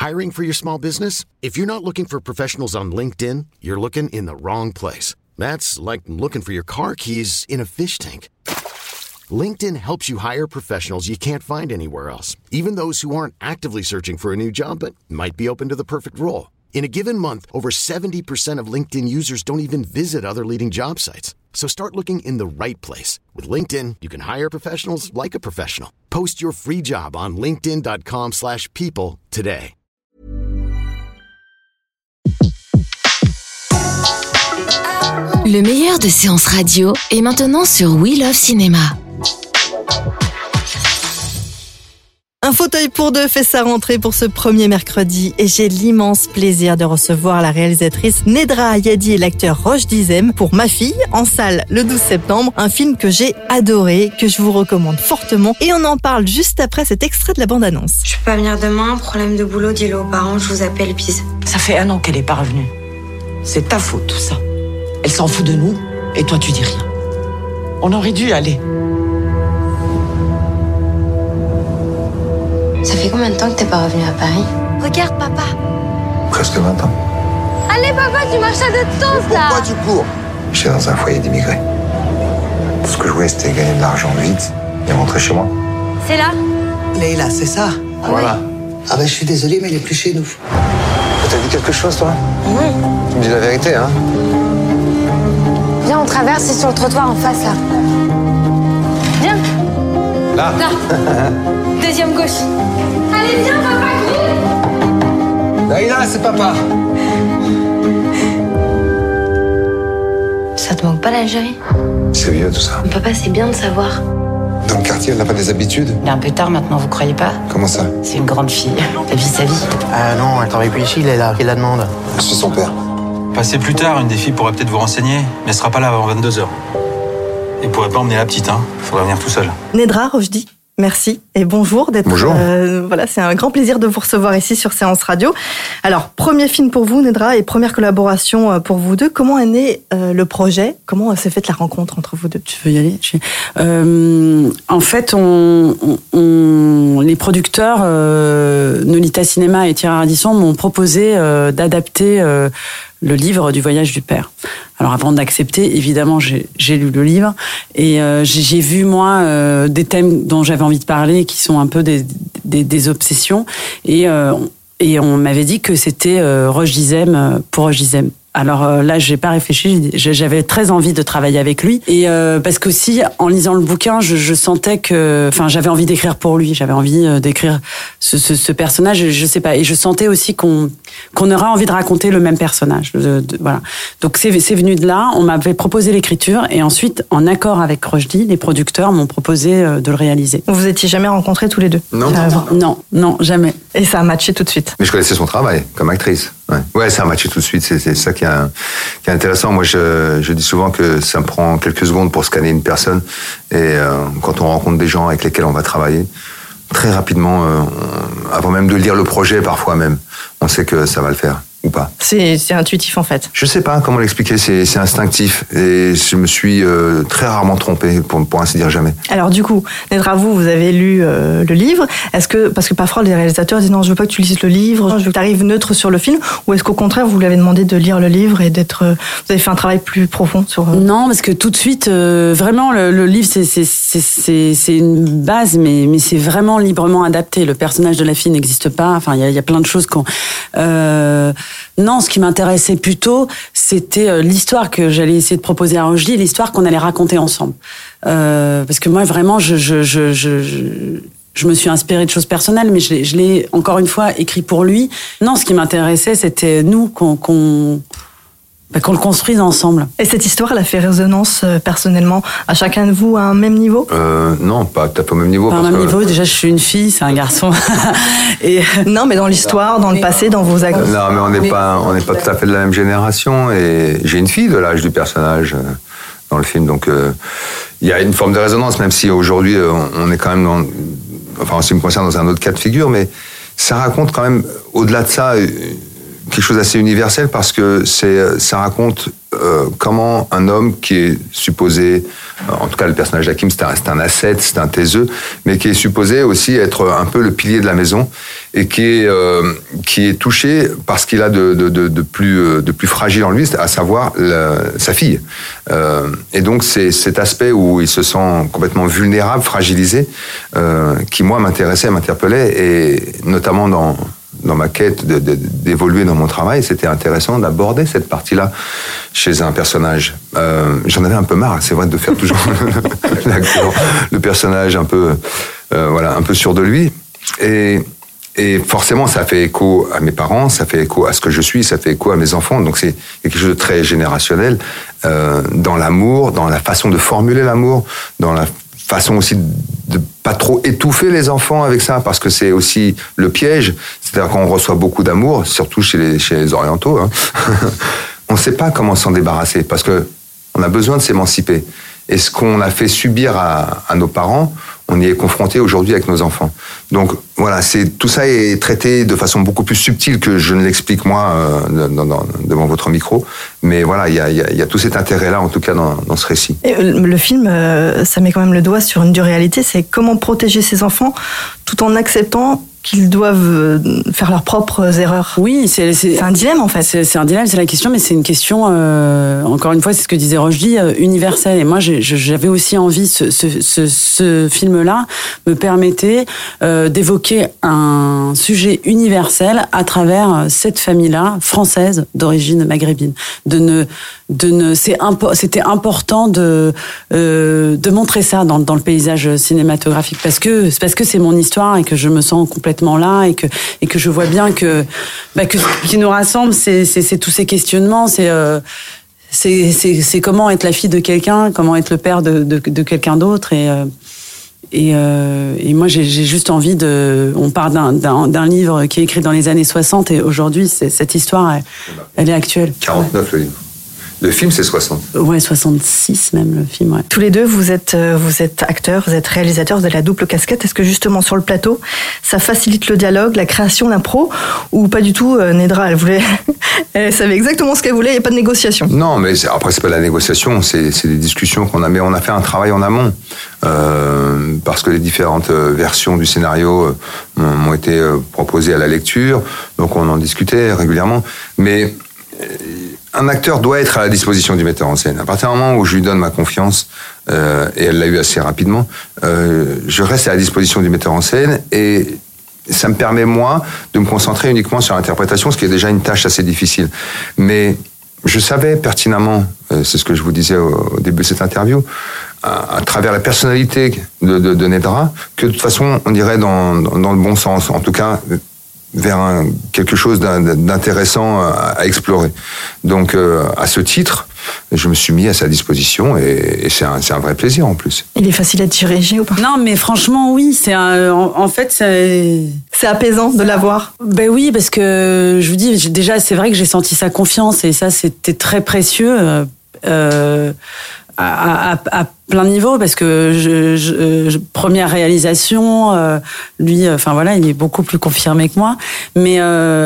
Hiring for your small business? If you're not looking for professionals on LinkedIn, you're looking in the wrong place. That's like looking for your car keys in a fish tank. LinkedIn helps you hire professionals you can't find anywhere else, even those who aren't actively searching for a new job but might be open to the perfect role. In a given month, over 70% of LinkedIn users don't even visit other leading job sites. So start looking in the right place. With LinkedIn, you can hire professionals like a professional. Post your free job on linkedin.com/people today. Le meilleur de séances radio est maintenant sur We Love Cinéma. Un fauteuil pour deux fait sa rentrée pour ce premier mercredi et j'ai l'immense plaisir de recevoir la réalisatrice Nedra Ayadi et l'acteur Roch Dizem pour Ma fille en salle le 12 septembre. Un film que j'ai adoré, que je vous recommande fortement et on en parle juste après cet extrait de la bande-annonce. Je peux pas venir demain, problème de boulot, dis-le aux parents, je vous appelle Bise. Ça fait 1 an qu'elle est pas revenue. C'est ta faute tout ça. Elle s'en fout de nous et toi tu dis rien. On aurait dû y aller. Ça fait combien de temps que t'es pas revenu à Paris? Regarde, papa. Presque 20 ans. Allez, papa, tu marches à deux temps, là. Pourquoi tu cours? J'étais dans un foyer d'immigrés. Tout ce que je voulais, c'était gagner de l'argent vite et rentrer chez moi. C'est là? Leïla, c'est ça? Voilà. Ah ben, je suis désolé, mais elle est plus chez nous. T'as dit quelque chose, toi? Oui. Tu me dis la vérité, hein? Viens, on traverse, c'est sur le trottoir en face, là. Viens. Là. Deuxième gauche. Allez, viens, papa, cours. Leïla, c'est papa. Ça te manque pas l'Algérie? C'est vieux, tout ça. Papa, c'est bien de savoir. Dans le quartier, on n'a pas des habitudes? Il est un peu tard maintenant, vous croyez pas? Comment ça? C'est une grande fille. Elle vit sa vie. Ah non, elle travaille plus ici, elle est là. Qui la demande? Je suis son père. Passez plus tard, une des filles pourrait peut-être vous renseigner, mais elle sera pas là avant 22h. Et pourrait pas emmener la petite, hein. Faudra venir tout seul. Nedra, Rochdi, merci et bonjour d'être. Bonjour. Voilà, c'est un grand plaisir de vous recevoir ici sur Séance Radio. Alors, premier film pour vous, Nedra, et première collaboration pour vous deux. Comment est né le projet? Comment s'est faite la rencontre entre vous deux? Tu veux y aller? En fait, les producteurs Nolita Cinéma et Thierry Ardisson m'ont proposé d'adapter le livre du voyage du père. Alors avant d'accepter, évidemment, j'ai lu le livre et j'ai vu moi des thèmes dont j'avais envie de parler qui sont un peu des obsessions et on m'avait dit que c'était Roch Dizem pour Roch Dizem. Alors là, j'ai pas réfléchi. J'avais très envie de travailler avec lui et parce qu'aussi en lisant le bouquin, je sentais que, enfin, j'avais envie d'écrire pour lui. J'avais envie d'écrire ce personnage. Je sais pas. Et je sentais aussi qu'on aurait envie de raconter le même personnage. Voilà. Donc c'est venu de là. On m'avait proposé l'écriture et ensuite, en accord avec Rochdi, les producteurs m'ont proposé de le réaliser. Vous vous étiez jamais rencontrés tous les deux? Non, jamais. Et ça a matché tout de suite. Mais je connaissais son travail comme actrice. Ouais, ça a matché tout de suite. C'est ça qui est intéressant. Moi, je dis souvent que ça me prend quelques secondes pour scanner une personne. Et quand on rencontre des gens avec lesquels on va travailler, très rapidement, avant même de lire le projet, parfois même, on sait que ça va le faire ou pas. C'est intuitif en fait. Je sais pas comment l'expliquer, c'est instinctif. Et je me suis très rarement trompé, pour ainsi dire jamais. Alors du coup, Nedra, vous avez lu le livre. Est-ce que, parce que parfois les réalisateurs disent non, je veux pas que tu lises le livre, je veux que tu arrives neutre sur le film, ou est-ce qu'au contraire vous lui avez demandé de lire le livre et vous avez fait un travail plus profond sur... Non, parce que tout de suite, vraiment le livre c'est une base, mais c'est vraiment librement adapté. Le personnage de la fille n'existe pas. Enfin, il y a plein de choses qu'on... Non, ce qui m'intéressait plutôt, c'était l'histoire que j'allais essayer de proposer à Rochdi, l'histoire qu'on allait raconter ensemble. Parce que moi, vraiment, je me suis inspirée de choses personnelles, mais je l'ai encore une fois écrit pour lui. Non, ce qui m'intéressait, c'était nous qu'on le construise ensemble. Et cette histoire, elle a fait résonance personnellement à chacun de vous à un même niveau? Non, pas tout à fait au même niveau. Pas au même niveau, déjà je suis une fille, c'est un garçon. Non, mais dans l'histoire, dans le passé, dans vos actes. Non, mais on n'est pas tout à fait de la même génération. Et j'ai une fille de l'âge du personnage dans le film. Donc il y a une forme de résonance, même si aujourd'hui on est quand même en ce qui me concerne, dans un autre cas de figure. Mais ça raconte quand même, au-delà de ça, quelque chose d'assez universel, parce que ça raconte comment un homme qui est supposé, en tout cas le personnage d'Hakim, c'est un ascète, c'est un taiseux, mais qui est supposé aussi être un peu le pilier de la maison, et qui est touché par ce qu'il a de plus fragile en lui, à savoir sa fille. Et donc c'est cet aspect où il se sent complètement vulnérable, fragilisé, qui moi m'intéressait, m'interpellait, et notamment dans ma quête d'évoluer dans mon travail, c'était intéressant d'aborder cette partie-là chez un personnage. J'en avais un peu marre, c'est vrai, de faire toujours le personnage un peu sûr de lui. Et forcément, ça fait écho à mes parents, ça fait écho à ce que je suis, ça fait écho à mes enfants. Donc c'est quelque chose de très générationnel dans l'amour, dans la façon de formuler l'amour, dans la façon aussi de pas trop étouffer les enfants avec ça, parce que c'est aussi le piège. C'est-à-dire qu'on reçoit beaucoup d'amour, surtout chez les orientaux, hein. On ne sait pas comment s'en débarrasser, parce que on a besoin de s'émanciper. Et ce qu'on a fait subir à nos parents, on y est confronté aujourd'hui avec nos enfants. Donc voilà, tout ça est traité de façon beaucoup plus subtile que je ne l'explique moi devant votre micro. Mais voilà, il y a tout cet intérêt-là, en tout cas, dans ce récit. Et le film, ça met quand même le doigt sur une dure réalité, c'est comment protéger ses enfants tout en acceptant qu'ils doivent faire leurs propres erreurs. Oui, c'est un dilemme en fait. C'est un dilemme, c'est la question, mais c'est une question, encore une fois, c'est ce que disait Rochdy, universelle. Et moi, j'avais aussi envie, ce film-là me permettait d'évoquer un sujet universel à travers cette famille-là, française, d'origine maghrébine. C'était important de montrer ça dans le paysage cinématographique, parce que c'est mon histoire et que je me sens complètement là et que je vois bien que ce qui nous rassemble, c'est tous ces questionnements, c'est comment être la fille de quelqu'un, comment être le père de quelqu'un d'autre, et moi j'ai juste envie on part d'un livre qui est écrit dans les années 60, et aujourd'hui cette histoire elle est actuelle. 49 le livre. Le film, c'est 60. Ouais, 66 même, le film, ouais. Tous les deux, vous êtes acteurs, vous êtes réalisateurs, vous avez la double casquette. Est-ce que justement, sur le plateau, ça facilite le dialogue, la création, l'impro, ou pas du tout? Nedra, elle savait exactement ce qu'elle voulait, il n'y a pas de négociation. Non, mais après, c'est pas de la négociation, c'est des discussions qu'on a. Mais on a fait un travail en amont, parce que les différentes versions du scénario m'ont été proposées à la lecture, donc on en discutait régulièrement. Mais un acteur doit être à la disposition du metteur en scène. À partir du moment où je lui donne ma confiance, et elle l'a eu assez rapidement, je reste à la disposition du metteur en scène, et ça me permet, moi, de me concentrer uniquement sur l'interprétation, ce qui est déjà une tâche assez difficile. Mais je savais pertinemment, c'est ce que je vous disais au début de cette interview, à travers la personnalité de Nedra, que de toute façon, on irait dans le bon sens, en tout cas vers quelque chose d'intéressant à explorer. Donc, à ce titre, je me suis mis à sa disposition, et c'est un vrai plaisir en plus. Il est facile à diriger ou pas? Non, mais franchement, oui. En fait, c'est apaisant de l'avoir. Ben oui, parce que je vous dis, déjà, c'est vrai que j'ai senti sa confiance, et ça, c'était très précieux. À plein niveau, parce que première réalisation, lui, enfin voilà, il est beaucoup plus confirmé que moi, mais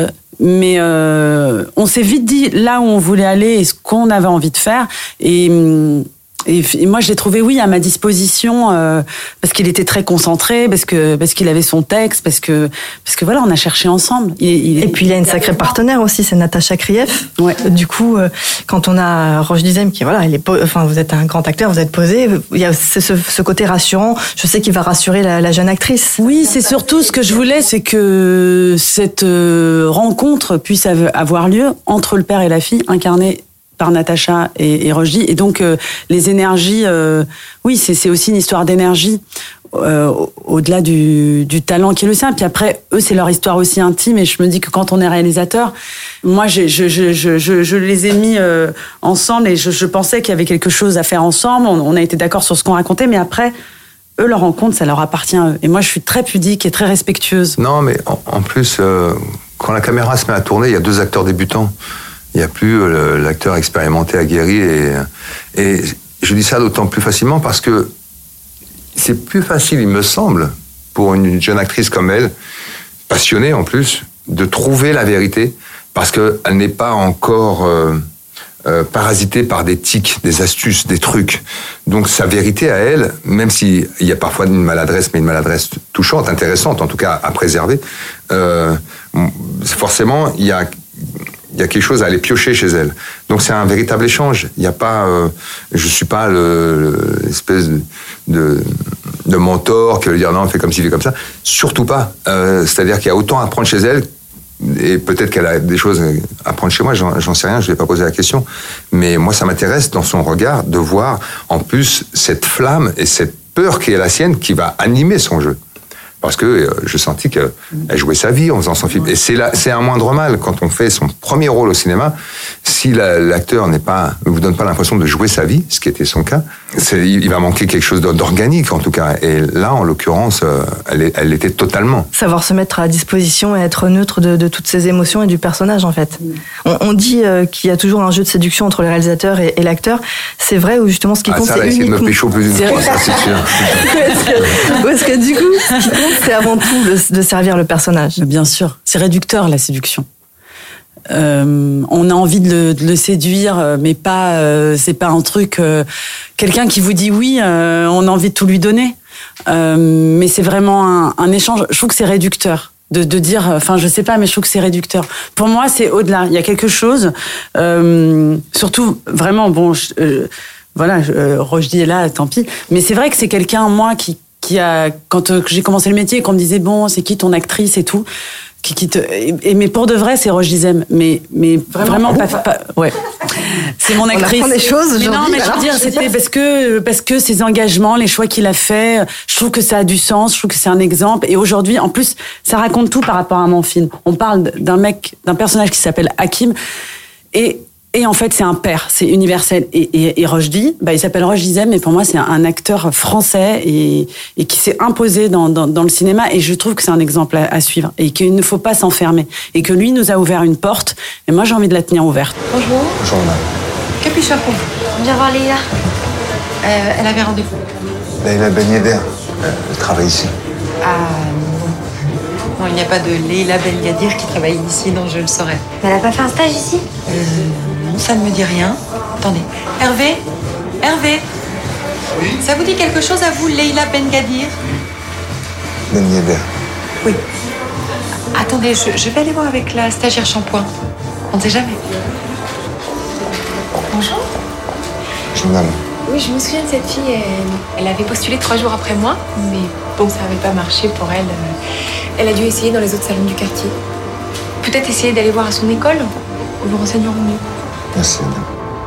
on s'est vite dit là où on voulait aller et ce qu'on avait envie de faire, et moi, je l'ai trouvé, oui, à ma disposition, parce qu'il était très concentré, parce qu'il avait son texte, parce que voilà, on a cherché ensemble. Et puis il y a une sacrée partenaire aussi, c'est Natacha Krief. Ouais. Du coup, quand on a Roche Dizem qui, voilà, vous êtes un grand acteur, vous êtes posé, il y a ce côté rassurant. Je sais qu'il va rassurer la jeune actrice. Oui, c'est surtout ce que je voulais, c'est que cette rencontre puisse avoir lieu entre le père et la fille, incarnée par Natacha et Rochdy. Et donc, les énergies, oui, c'est aussi une histoire d'énergie, au-delà du talent qui est le sien. Puis après, eux, c'est leur histoire aussi intime. Et je me dis que quand on est réalisateur, moi, je les ai mis ensemble, et je pensais qu'il y avait quelque chose à faire ensemble. On a été d'accord sur ce qu'on racontait, mais après, eux, leur rencontre, ça leur appartient à eux. Et moi, je suis très pudique et très respectueuse. Non, mais en plus, quand la caméra se met à tourner, il y a deux acteurs débutants. Il n'y a plus l'acteur expérimenté, aguerri, et je dis ça d'autant plus facilement parce que c'est plus facile, il me semble, pour une jeune actrice comme elle, passionnée en plus, de trouver la vérité, parce qu'elle n'est pas encore parasitée par des tics, des astuces, des trucs. Donc sa vérité à elle, même s'il y a parfois une maladresse, mais une maladresse touchante, intéressante, en tout cas à préserver, forcément, il y a quelque chose à aller piocher chez elle. Donc c'est un véritable échange. Il n'y a pas, je suis pas l'espèce de mentor qui va lui dire non, fais comme ci, fais comme ça. Surtout pas. C'est-à-dire qu'il y a autant à apprendre chez elle, et peut-être qu'elle a des choses à apprendre chez moi, j'en sais rien, je ne vais pas poser la question. Mais moi, ça m'intéresse dans son regard de voir en plus cette flamme et cette peur qui est la sienne qui va animer son jeu. Parce que je sentis qu'elle jouait sa vie en faisant son film. Et c'est un moindre mal quand on fait son premier rôle au cinéma. Si l'acteur ne vous donne pas l'impression de jouer sa vie, ce qui était son cas, il va manquer quelque chose d'organique en tout cas. Et là, en l'occurrence, elle l'était totalement. Savoir se mettre à disposition et être neutre de toutes ses émotions et du personnage en fait. On dit qu'il y a toujours un jeu de séduction entre le réalisateur et l'acteur. C'est vrai ou justement ce qui compte c'est uniquement... essayer de me pécho plus d'une fois, ça c'est sûr. Ou est-ce que du coup, ce qui compte c'est avant tout de servir le personnage? Bien sûr, c'est réducteur la séduction. On a envie de le séduire, mais pas. C'est pas un truc. Quelqu'un qui vous dit oui, on a envie de tout lui donner. Mais c'est vraiment un échange. Je trouve que c'est réducteur de dire. Enfin, je sais pas, mais je trouve que c'est réducteur. Pour moi, c'est au-delà. Il y a quelque chose. Surtout, vraiment, bon. Voilà, Rochdy est là, tant pis. Mais c'est vrai que c'est quelqu'un, moi, qui a, quand j'ai commencé le métier, qu'on me disait bon, c'est qui ton actrice et tout, mais pour de vrai, c'est Roche Dizem, mais vraiment pas, ouais. C'est mon actrice. On apprend des choses. Mais non, mais je veux dire, c'était parce que ses engagements, les choix qu'il a fait, je trouve que ça a du sens, je trouve que c'est un exemple. Et aujourd'hui, en plus, ça raconte tout par rapport à mon film. On parle d'un personnage qui s'appelle Hakim, et en fait, c'est un père, c'est universel. Et Rochdy, il s'appelle Roche Dizem, mais pour moi, c'est un acteur français et qui s'est imposé dans le cinéma. Et je trouve que c'est un exemple à suivre et qu'il ne faut pas s'enfermer. Et que lui nous a ouvert une porte. Et moi, j'ai envie de la tenir ouverte. Bonjour. Bonjour, madame. Que puis-je faire pour vous? On vient voir Leïla. Elle avait rendez-vous. Leïla Ben Yedder, elle travaille ici. Ah non, il n'y a pas de Leïla Ben Yedder qui travaille ici, non, je le saurais. Mais elle n'a pas fait un stage ici? Non, ça ne me dit rien. Attendez. Hervé, oui. Ça vous dit quelque chose à vous, Leïla Ben Yedder? Ben Yedder. Oui. Attendez, je vais aller voir avec la stagiaire Shampoing. On ne sait jamais. Bonjour. Bonjour, madame. Oui, je me souviens de cette fille. Elle avait postulé 3 jours après moi, mais bon, ça n'avait pas marché pour elle. Elle a dû essayer dans les autres salons du quartier. Peut-être essayer d'aller voir à son école. Nous vous renseignerons mieux. Merci, madame.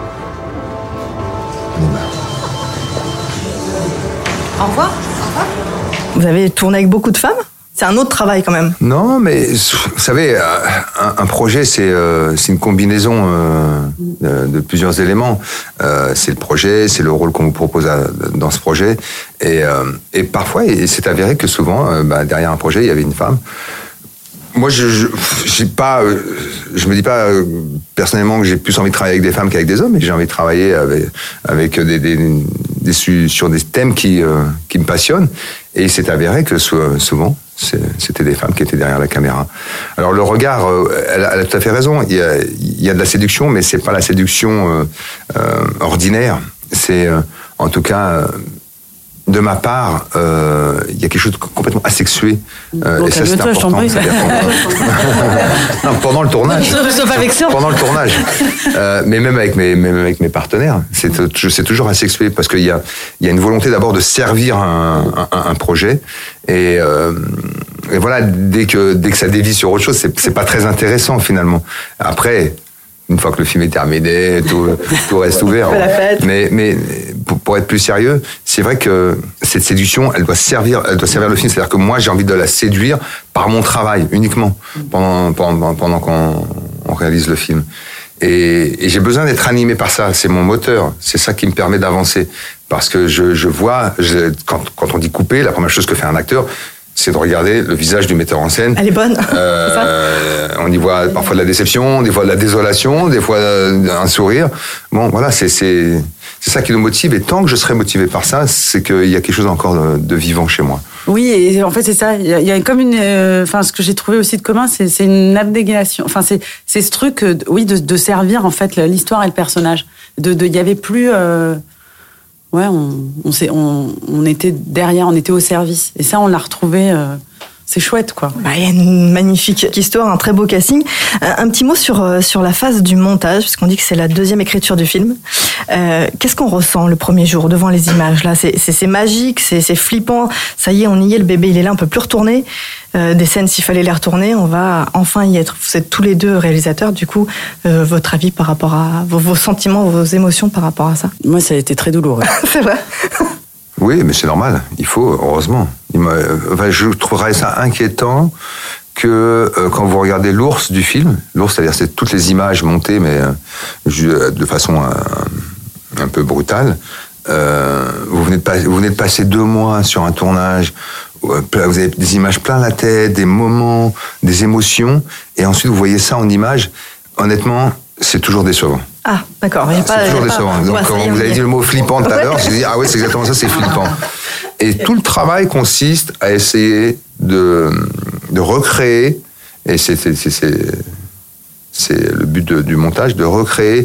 Au revoir. Vous avez tourné avec beaucoup de femmes? C'est un autre travail quand même. Non, mais vous savez, un projet, c'est une combinaison de plusieurs éléments. C'est le projet, c'est le rôle qu'on vous propose dans ce projet. Et parfois, il s'est avéré que souvent, derrière un projet, il y avait une femme. Moi, je me dis pas personnellement que j'ai plus envie de travailler avec des femmes qu'avec des hommes, mais j'ai envie de travailler avec sur des thèmes qui me passionnent. Et il s'est avéré que souvent, c'était des femmes qui étaient derrière la caméra. Alors le regard, elle a tout à fait raison. Il y a de la séduction, mais c'est pas la séduction ordinaire. C'est en tout cas. De ma part, il y a quelque chose de complètement asexué. Et ça, c'est important. Non, pendant le tournage. Sauf avec ça. Pendant le tournage. Mais même avec mes partenaires, c'est toujours asexué parce qu'il y a une volonté d'abord de servir un projet. Et voilà, dès que ça dévie sur autre chose, c'est pas très intéressant finalement. Après. Une fois que le film est terminé, tout reste ouvert. Mais pour être plus sérieux, c'est vrai que cette séduction, elle doit servir le film. C'est-à-dire que moi, j'ai envie de la séduire par mon travail uniquement pendant qu'on réalise le film. Et j'ai besoin d'être animé par ça. C'est mon moteur. C'est ça qui me permet d'avancer. Parce que je vois, quand on dit couper, la première chose que fait un acteur, c'est de regarder le visage du metteur en scène. Elle est bonne. On y voit parfois de la déception, des fois de la désolation, des fois un sourire. Bon, voilà, c'est ça qui nous motive. Et tant que je serai motivé par ça, c'est qu'il y a quelque chose encore de vivant chez moi. Oui, et en fait, c'est ça. Il y a comme une... ce que j'ai trouvé aussi de commun, c'est une abnégation. Enfin, c'est ce truc, de servir, en fait, l'histoire et le personnage. Il y avait plus... on était derrière, on était au service. Et ça, on l'a retrouvé... c'est chouette, quoi. Il y a une magnifique histoire, un très beau casting. Un petit mot sur la phase du montage, parce qu'on dit que c'est la deuxième écriture du film. Qu'est-ce qu'on ressent le premier jour devant les images là ? C'est magique, c'est flippant. Ça y est, on y est, le bébé il est là, on peut plus retourner. Des scènes, s'il fallait les retourner, on va enfin y être. Vous êtes tous les deux réalisateurs, du coup, votre avis par rapport à vos sentiments, vos émotions par rapport à ça ? Moi, ça a été très douloureux. C'est vrai. Oui, mais c'est normal. Il faut, heureusement. Je trouverais ça inquiétant que quand vous regardez l'ours du film, l'ours, c'est-à-dire c'est toutes les images montées, mais de façon un peu brutale. Vous venez de passer 2 mois sur un tournage. Vous avez des images plein la tête, des moments, des émotions, et ensuite vous voyez ça en images. Honnêtement, c'est toujours décevant. Ah, d'accord. C'est toujours décevant. Donc, quand vous avez dit le mot flippant tout à l'heure, j'ai dit, ah ouais, c'est exactement ça, c'est flippant. Et tout le travail consiste à essayer de recréer, et c'est le but du montage, de recréer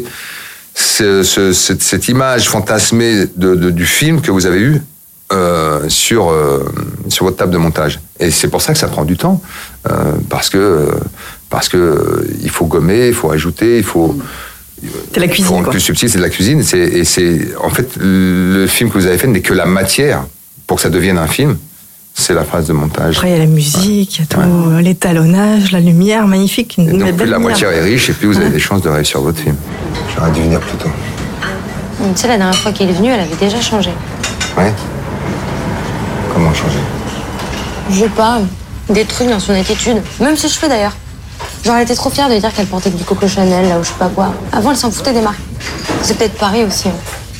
cette image fantasmée du film que vous avez eu sur votre table de montage. Et c'est pour ça que ça prend du temps, parce que il faut gommer, il faut ajouter, il faut... C'est la cuisine, quoi. Plus subtil, c'est de la cuisine. En fait, le film que vous avez fait n'est que la matière pour que ça devienne un film. C'est la phase de montage. Après, il y a la musique, il y a tout, l'étalonnage, la lumière, magnifique. Et donc, plus la matière est riche, et plus vous avez des chances de réussir votre film. J'aurais dû venir plus tôt. Tu sais, la dernière fois qu'elle est venue, elle avait déjà changé. Ouais. Comment changer ? Je sais pas, des trucs dans son attitude. Même ses cheveux, d'ailleurs. Genre, elle était trop fière de dire qu'elle portait du Coco Chanel, là, ou je sais pas quoi. Avant, elle s'en foutait des marques. C'est peut-être Paris aussi.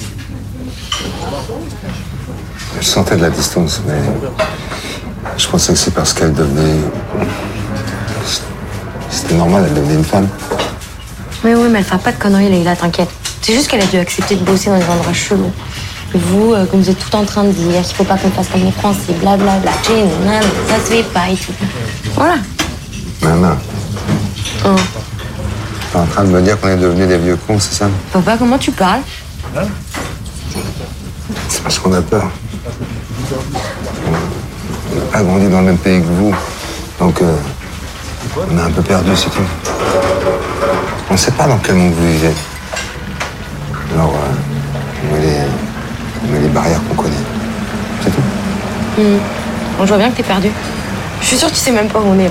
Je sentais de la distance, mais je pensais que c'est parce qu'elle devenait... C'était normal, elle devenait une femme. Oui, mais elle fera pas de conneries, Leïla, t'inquiète. C'est juste qu'elle a dû accepter de bosser dans des endroits chelous. Et vous, comme vous êtes tout en train de dire qu'il faut pas qu'on fasse comme les Français, blablabla, ça se fait pas et tout. Voilà. Nana. Oh. T'es en train de me dire qu'on est devenus des vieux cons, c'est ça ? Papa, comment tu parles ? C'est parce qu'on a peur. On n'a pas grandi dans le même pays que vous. Donc, on a un peu perdu, c'est tout. On ne sait pas dans quel monde vous vivez. Alors, on met les barrières qu'on connaît. C'est tout. On voit bien que t'es perdu. Je suis sûre que tu sais même pas où on est, là.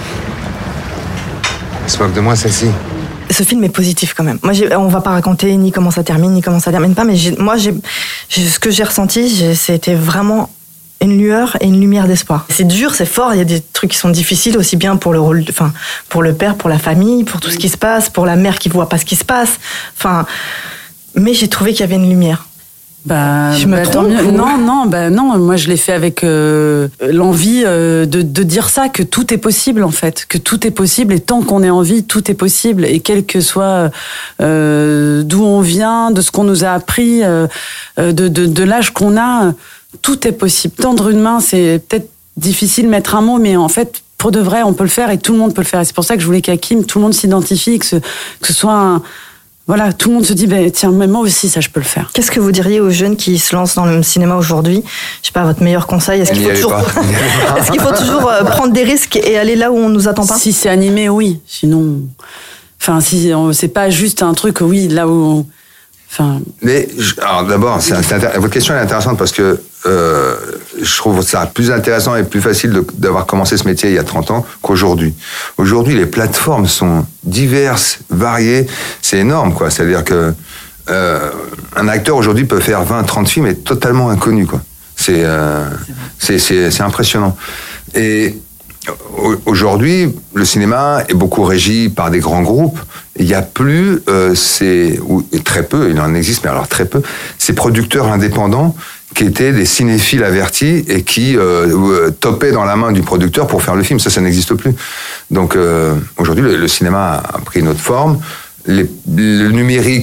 Se moque de moi, celle-ci. Ce film est positif quand même. Moi, on va pas raconter ni comment ça termine, ni comment ça termine pas, mais ce que j'ai ressenti, c'était vraiment une lueur et une lumière d'espoir. C'est dur, c'est fort, il y a des trucs qui sont difficiles, aussi bien pour pour le père, pour la famille, pour tout ce qui se passe, pour la mère qui voit pas ce qui se passe. Mais j'ai trouvé qu'il y avait une lumière. Je me trompe non. Moi, je l'ai fait avec l'envie de dire ça, que tout est possible en fait, que tout est possible et tant qu'on est en vie, tout est possible et quel que soit d'où on vient, de ce qu'on nous a appris, de l'âge qu'on a, tout est possible. Tendre une main, c'est peut-être difficile de mettre un mot, mais en fait, pour de vrai, on peut le faire et tout le monde peut le faire. Et c'est pour ça que je voulais qu'Hakim, tout le monde s'identifie, que ce soit voilà, tout le monde se dit, tiens, mais moi aussi, ça, je peux le faire. Qu'est-ce que vous diriez aux jeunes qui se lancent dans le cinéma aujourd'hui ? Je sais pas, votre meilleur conseil, est-ce qu'il faut toujours prendre des risques et aller là où on nous attend pas ? Si c'est animé, oui. Sinon, c'est pas juste un truc, oui, là où... Mais, alors d'abord, votre question est intéressante parce que je trouve ça plus intéressant et plus facile d'avoir commencé ce métier il y a 30 ans qu'aujourd'hui. Aujourd'hui, les plateformes sont diverses, variées, c'est énorme, quoi. C'est-à-dire que un acteur aujourd'hui peut faire 20-30 films et totalement inconnu, quoi. C'est impressionnant. Et aujourd'hui, le cinéma est beaucoup régi par des grands groupes. Il n'y a plus, très peu, il en existe, mais alors très peu, ces producteurs indépendants qui étaient des cinéphiles avertis et qui topaient dans la main du producteur pour faire le film. Ça n'existe plus. Donc aujourd'hui, le cinéma a pris une autre forme. Le numérique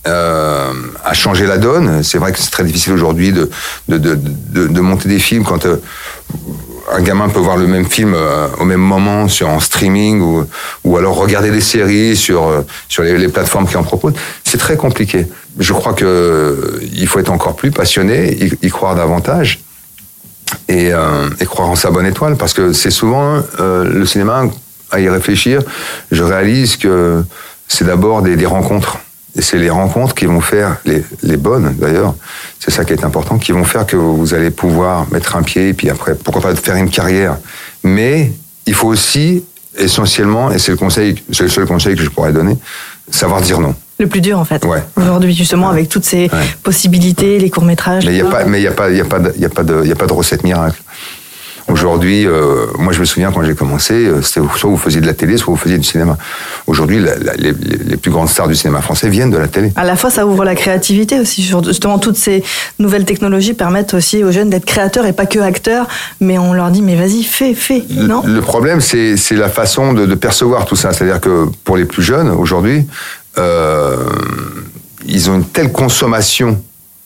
a changé la donne. C'est vrai que c'est très difficile aujourd'hui de monter des films quand un gamin peut voir le même film au même moment en streaming ou alors regarder des séries sur les plateformes qui en proposent. C'est très compliqué. Je crois qu'il faut être encore plus passionné, y croire davantage et croire en sa bonne étoile, parce que c'est souvent le cinéma, à y réfléchir, je réalise que c'est d'abord des rencontres. Et c'est les rencontres qui vont faire, les bonnes d'ailleurs, c'est ça qui est important, qui vont faire que vous allez pouvoir mettre un pied, et puis après, pourquoi pas faire une carrière. Mais il faut aussi, essentiellement, et c'est le seul conseil que je pourrais donner, savoir dire non. Le plus dur, en fait. Ouais. Aujourd'hui, justement, avec toutes ces possibilités, les courts-métrages. Mais il n'y a pas de recette miracle. Aujourd'hui, moi je me souviens quand j'ai commencé, c'était soit vous faisiez de la télé, soit vous faisiez du cinéma. Aujourd'hui, les plus grandes stars du cinéma français viennent de la télé. À la fois, ça ouvre la créativité aussi. Justement, toutes ces nouvelles technologies permettent aussi aux jeunes d'être créateurs et pas que acteurs. Mais on leur dit, mais vas-y, fais, non ? Le problème, c'est la façon de percevoir tout ça. C'est-à-dire que pour les plus jeunes, aujourd'hui, ils ont une telle consommation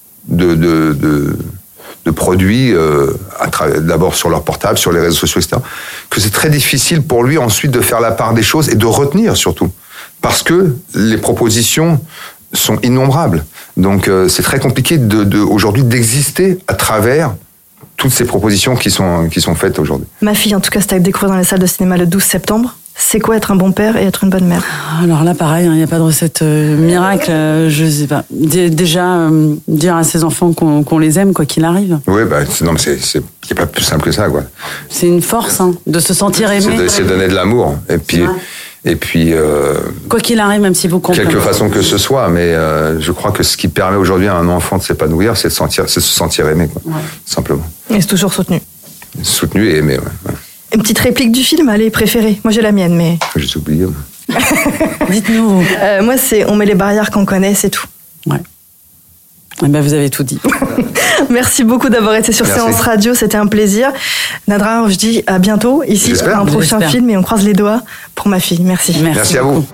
de produits, d'abord sur leur portable, sur les réseaux sociaux, etc., que c'est très difficile pour lui ensuite de faire la part des choses et de retenir surtout. Parce que les propositions sont innombrables. Donc c'est très compliqué aujourd'hui d'exister à travers toutes ces propositions qui sont faites aujourd'hui. Ma fille, en tout cas, c'est à découvrir dans les salles de cinéma le 12 septembre. C'est quoi être un bon père et être une bonne mère ? Alors là, pareil, il n'y a pas de recette miracle. Je sais pas. Déjà, dire à ses enfants qu'on les aime, quoi qu'il arrive. Oui, non, mais c'est pas plus simple que ça, quoi. C'est une force, de se sentir aimé. C'est donner de l'amour. Et puis quoi qu'il arrive, même si vous comprenez. Quelque façon que ce soit, mais je crois que ce qui permet aujourd'hui à un enfant de s'épanouir, c'est de se sentir aimé, quoi. Ouais. Simplement. Et c'est toujours soutenu. Soutenu et aimé, ouais. Une petite réplique du film, allez, préférée. Moi, j'ai la mienne, mais... J'ai oublié. Dites-nous. Moi, c'est on met les barrières qu'on connaît, c'est tout. Ouais. Eh ben, vous avez tout dit. Merci beaucoup d'avoir été sur Séance Radio, c'était un plaisir. Nadra, je dis à bientôt, ici, pour un prochain film, et on croise les doigts pour ma fille. Merci. Merci à vous.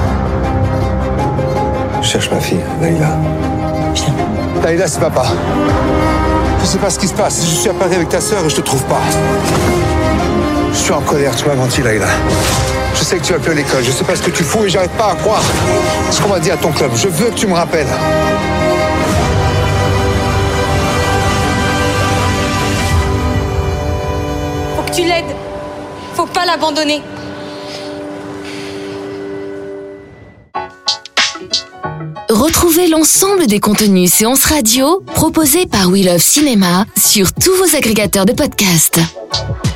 Je cherche ma fille, Laïla. Viens. Laïla, c'est papa. Je sais pas ce qui se passe. Je suis à Paris avec ta sœur et je te trouve pas. Je suis en colère, tu m'as menti, Laïla. Je sais que tu vas plus à l'école, je sais pas ce que tu fous et j'arrête pas à croire ce qu'on m'a dit à ton club. Je veux que tu me rappelles. Faut que tu l'aides. Faut pas l'abandonner. Retrouvez l'ensemble des contenus Séance Radio proposés par We Love Cinéma sur tous vos agrégateurs de podcasts.